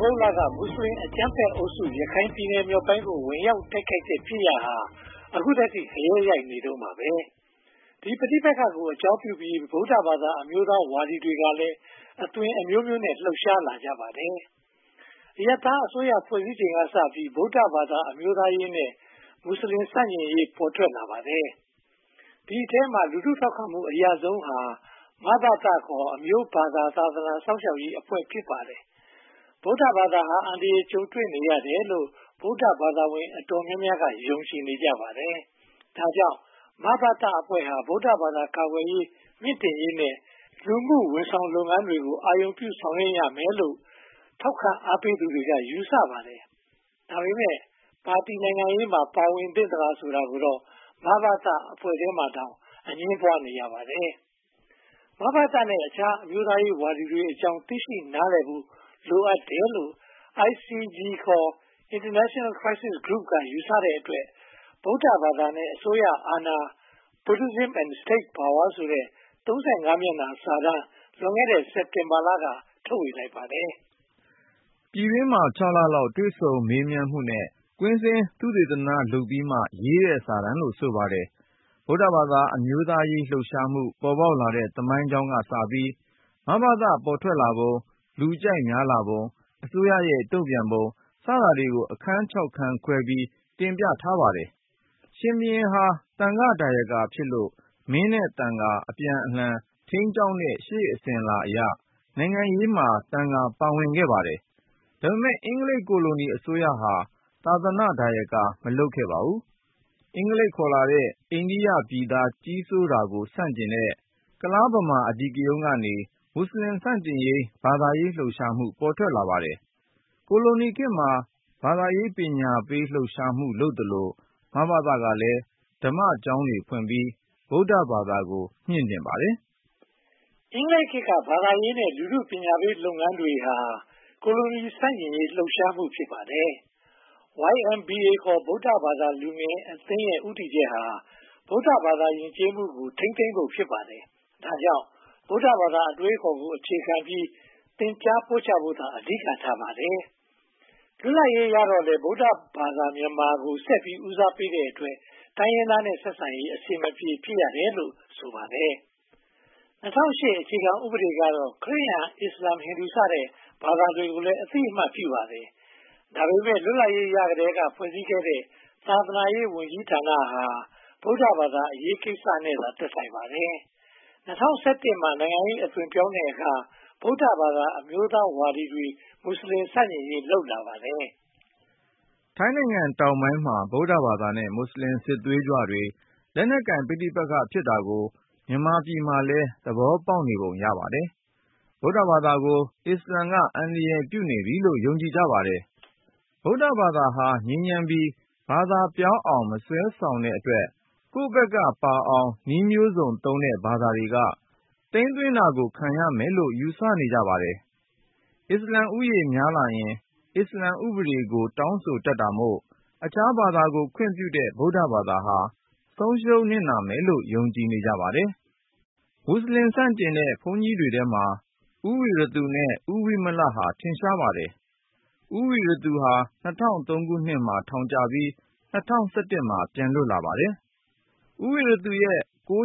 ဂုတ်လကမွတ်စလင်အကြမ်းဖက်အုပ်စုရခိုင်ပြည်နယ်မြောက်ပိုင်းကိုဝင်ရောက်တိုက်ခိုက်တဲ့ဖြစ်ရပ်ဟာအခုတည်းကဂယက်ရိုက်နေတုန်းပါပဲ။ဒီပဋိပက္ခကိုအကြောင်းပြုပြီးဗုဒ္ဓဘာသာအမျိုးသားဝါဒီတွေကလည်းအသွင်အမျိုးမျိုးနဲ့လှုပ်ရှားလာကြပါတယ်။အရပ်သားအစိုးရဖွဲ့စည်းချိန်ကစပြီးဗုဒ္ဓဘာသာအမျိုးသားရေးနဲ့မွတ်စလင်ဆန့်ကျင်ရေးပေါ်ထွက်လာပါတယ်။ဒီအထဲမှာလူထုထောက်ခံမှုအရဆုံးဟာမဘသခေါ်အမျိုးဘာသာသာသနာစောင့်ရှောက်ရေးအဖွဲ့ဖြစ်ပါတယ်။ဗုဒ္ဓဘာသာဟာအန္တရာယ်ကြုံတွေ့နေရတယ်လို့ဗုဒ္ဓဘာသာဝင်အတော်များများကယုံကြည်နေကြပါတယ်။ဒါကြောင့်မဘသအဖွဲ့ဟာဗုဒ္ဓဘာသာကာကွယ်ရေးမြင့်တင်ရေးနဲ့လူမှုဝန်ဆောင်လုပ်ငန်းတွေကိုအာရုံပြုဆောင်ရွက်ရမယ်လို့ထောက်ခံအားပေးသူတွေကယူဆပါတယ်။ဒါပေမဲ့ပါတီနိုင်ငံရေးမှာပါဝင်သင့်သလားဆိုတာကိုတော့မဘသအဖွဲ့ထဲမှာတောင်အငြင်းပွားနေရပါတယ်။မဘသနဲ့အခြားအမျိုးသားရေးဝါဒီတွေအကြောင်းသိရှိနားလည်ဖို့လိုအပ်တယ်လို့ ICG ခေါ် International Crisis Group ကယူဆတဲ့အတွက်ဗုဒ္ဓဘာသာနဲ့အစိုးရအာဏာ Buddhism and State Power ဆိုတဲ့35မျက်နှာစာတမ်းလွန်ခဲ့တဲ့စက်တင်ဘာလကထုတ်ဝေလိုက်ပါတယ်။ပြည်တွင်းမှာ6လလောက်တွေ့ဆုံမေးမြန်းမှုနဲ့ကွင်းဆင်းသုတေသနလုပ်ပြီးမှရေးတဲ့စာတမ်းလို့ဆိုပါတယ်။ဗုဒ္ဓဘာသာအမျိုးသားရေးလှုပ်ရှားမှုပေါ်ပေါက်လာတဲ့သမိုင်းကြောင်းကစပြီးမဘသပေါ်ထွက်လာပုံလူကြိုက်များလာပုံအစိုးရရဲ့တုံ့ပြန်ပုံစတာတွေကိုအခန်း6ခန်းခွဲပြီးတင်ပြထားပါတယ်။ရှင်ဘုရင်ဟာသံဃာဒါယကာဖြစ်လို့မင်းနဲ့သံဃာအပြန်အလှန်ထိန်းကျောင်းတဲ့ရှေ့အစဉ်အလာအရနိုင်ငံရေးမှာသံဃာပါဝင်ခဲ့ပါတယ်။ဒါပေမဲ့အင်္ဂလိပ်ကိုလိုနီအစိုးရဟာသာသနာဒါယကာမလုပ်ခဲ့ပါဘူး။အင်္ဂလိပ်ခေါ်လာတဲ့အိန္ဒိယပြည်သားကြီးစိုးတာကိုဆန့်ကျင်တဲ့ကုလားဗမာအဓိကရုဏ်းကနေမွတ်စလင်ဆန့်ကျင်ရေးဘာသာရေးလှုပ်ရှားမှုပေါ်ထွက်လာပါတယ်။ကိုလိုနီခေတ်မှာဘာသာရေးပညာပေးလှုပ်ရှားမှုလုပ်သလိုမဘသကလည်းဓမ္မကျောင်းတွေဖွင့်ပြီးဗုဒ္ဓဘာသာကိုမြှင့်တင်ပါတယ်။အင်္ဂလိပ်ခေတ်ကဘာသာရေးနဲ့လူထုပညာပေးလုပ်ငန်းတွေဟာကိုလိုနီဆန့်ကျင်ရေးလှုပ်ရှားမှုဖြစ်ပါတယ်။ YMBA ခေါ်ဗုဒ္ဓဘာသာလူငယ်အသင်းရဲ့ဦးတည်ချက်ဟာဗုဒ္ဓဘာသာယဉ်ကျေးမှုကိုထိန်းသိမ်းဖို့ဖြစ်ပါတယ်။ဒါကြောင့်ဗုဒ္ဓဘာသာအတွေးအခေါ်ကိုအခြေခံပြီးသင်ကြားပို့ချဖို့သာအဓိကထားပါတယ်။လွတ်လပ်ရေးရတော့လေဗုဒ္ဓဘာသာမြန်မာကိုဆက်ပြီးဦးစားပေးတဲ့အတွက်တိုင်းရင်းသားနဲ့ဆက်ဆံရေးအဆင်မပြေဖြစ်ရတယ်လို့ဆိုပါတယ်။2008အခြေခံဥပဒေကတော့ခရစ်ယာန်အစ္စလာမ်ဟိန္ဒူစတဲ့ဘာသာတွေကိုလည်းအသိအမှတ်ပြုပါတယ်။ဒါပေမဲ့လွတ်လပ်ရေးရကတည်းကဖွဲ့စည်းခဲ့တဲ့သာသနာရေးဝန်ကြီးဌာနဟာဗုဒ္ဓဘာသာအရေးကိစ္စနဲ့သာသက်ဆိုင်ပါတယ်။2017မှာနိုင်ငံရေးအသွင်ပြောင်းတဲ့အခါဗုဒ္ဓဘာသာအမျိုးသားဝါဒီတွေမွတ်စလင်ဆန့်ကျင်ရေးလုပ်လာပါတယ်။ထိုင်းနိုင်ငံတောင်ပိုင်းမှာဗုဒ္ဓဘာသာနဲ့မွတ်စလင်စစ်သွေးကြွတွေလက်နက်ကိုင်ပဋိပက္ခဖြစ်တာကိုမြန်မာပြည်မှာလည်းသဘောပေါက်နေပုံရပါတယ်။ဗုဒ္ဓဘာသာကိုအစ္စလမ်ကအန္တရာယ်ပြုနေပြီလို့ယုံကြည်ကြပါတယ်။ဗုဒ္ဓဘာသာဟာငြိမ်းချမ်းပြီးဘာသာပြောင်းအောင်မဆွဲဆောင်တဲ့အတွက်ကိုယ့်ဘက်ကပါအောင်နည်းမျိုးစုံသုံးတဲ့ဘာသာတွေကသိမ်းသွင်းတာကိုခံရမယ်လို့ယူဆနေကြပါတယ်။အစ္စလမ်ဥယေများလာရင်အစ္စလမ်ဥပဒေကိုတောင်းဆိုတတ်တာမို့အခြားဘာသာကိုခွင့်ပြုတဲ့ဗုဒ္ဓဘာသာဟာဆုံးရှုံးနစ်နာမယ်လို့ယုံကြည်နေကြပါတယ်။မွတ်စလင်ဆန့်ကျင်တဲ့ဘုန်းကြီးတွေထဲမှာဦးဝီရသူနဲ့ဦးဝိမလဟာထင်ရှားပါတယ်။ဦးဝီရသူဟာ2003ခုနှစ်မှာထောင်ကျပြီး2011မှာပြန်လွတ်လာပါတယ်။ဦးဝီရသူရဲ့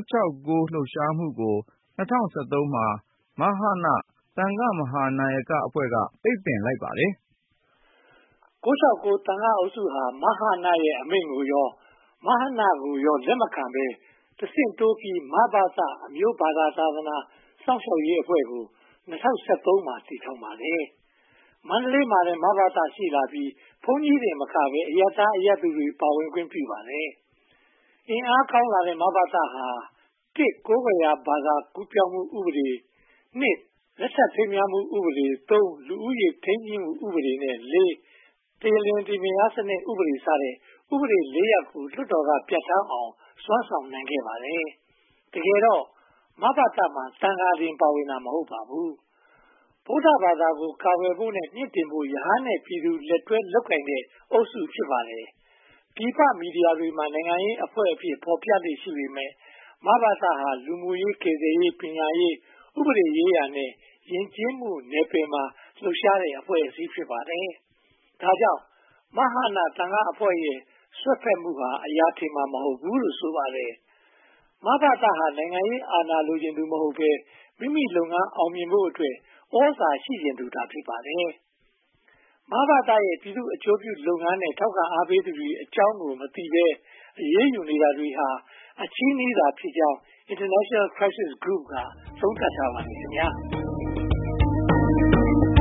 969လှုပ်ရှားမှုကို2013မှာမဟာနသံဃမဟာနာယကအဖွဲ့ကပိတ်ပင်လိုက်ပါတယ်။969သံဃအုပ်စုဟာမဟာနရဲ့အမိန့်ကိုရောမဟာနကိုရောလက်မခံဘဲတဆင့်တိုးပြီးမဘသအမျိုးဘာသာသာသနာစောင့်ရှောက်ရေးအဖွဲ့ကို2013မှာတည်ထောင်ပါတယ်။မန္တလေးမှာလည်းမဘသရှိလာပြီးဘုန်းကြီးတွေမကဘဲအရပ်သားအရပ်သူတွေပါဝင်ခွင့်ပြုပါတယ်။အင်အားကောင်းလာတဲ့မဘသဟာ1ကိုးကွယ်ရာဘာသာကူးပြောင်းမှုဥပဒေ2လက်ဆက်ဖိနှိပ်မှုဥပဒေ3လူဦးရေထိန်းသိမ်းမှုဥပဒေနဲ့4တရားလင်ဒီမယားစနစ်ဥပဒေစတဲ့ဥပဒေ4ရပ်ကိုလွှတ်တော်ကပြဋ္ဌာန်းအောင်စွမ်းဆောင်နိုင်ခဲ့ပါတယ်။တကယ်တော့မဘသမှာသံဃာတင်ပါဝင်တာမဟုတ်ပါဘူး။ဗုဒ္ဓဘာသာကိုကာကွယ်ဖို့နဲ့မြင့်တင်ဖို့ယဟန်နဲ့ပြည်သူလက်တွဲလုပ်ကိုင်တဲ့အုပ်စုဖြစ်ပါတယ်။ပြည်ပမီဒီယာတွေမှာနိုင်ငံရေးအဖွဲ့အဖြစ်ဖော်ပြလေ့ရှိပေမယ့်မဘသဟာလူမှုရေးကယ်ဆယ်ရေးပညာရေးဥပဒေရေးရာနဲ့ယဉ်ကျေးမှုနယ်ပယ်မှာလှုပ်ရှားတဲ့အဖွဲ့အစည်းဖြစ်ပါတယ်။ဒါကြောင့်မဟာနာသံဃာအဖွဲ့ရဲ့စွက်ဖက်မှုဟာအရာထင်မှာမဟုတ်ဘူးလို့ဆိုပါတယ်။မဘသဟာနိုင်ငံရေးအာဏာလိုချင်သူမဟုတ်ဘဲမိမိလုပ်ငန်းအောင်မြင်ဖို့အတွက်ဩဇာရှိချင်သူသာဖြစ်ပါတယ်။မဘသရဲ့ပြည်သူ့အကျိုးပြုလုပ်ငန်းနဲ့ထောက်ခံအားပေးသူတွေအကြောင်းကိုမသိဘဲအရေးယူနေတာတွေဟာအချည်းနှီးသာဖြစ်ကြောင်း International Crisis Group ကသုံးသပ်ထားပါတယ်ခင်ဗျာ။